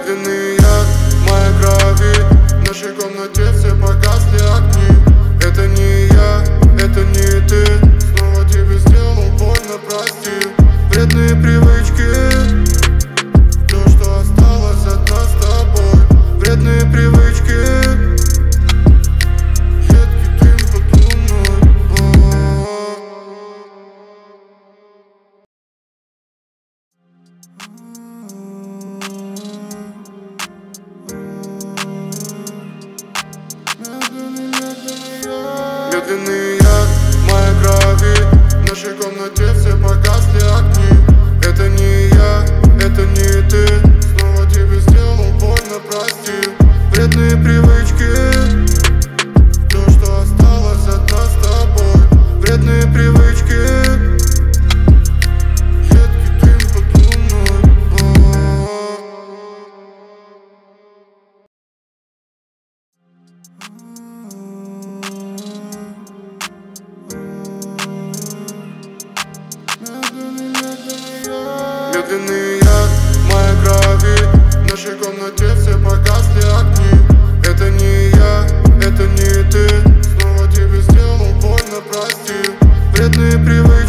Медленный яд в моей крови, в нашей комнате все погасли огни. Это не я, это не ты, снова тебе сделал больно, прости. Вредные привычки, то, что осталось от нас с тобой. Вредные привычки, едкий дым под луной. Медленный яд в моей крови, в нашей комнате все погасли огни. Это не я, это не ты, снова тебе сделал больно, прости. Вредные привычки, то, что осталось от нас с тобой. Вредные привычки, едкий дым под луной. Медленный яд в моей крови, в нашей комнате все погасли огни. Это не я, это не ты, снова тебе сделал больно, прости. Вредные привычки.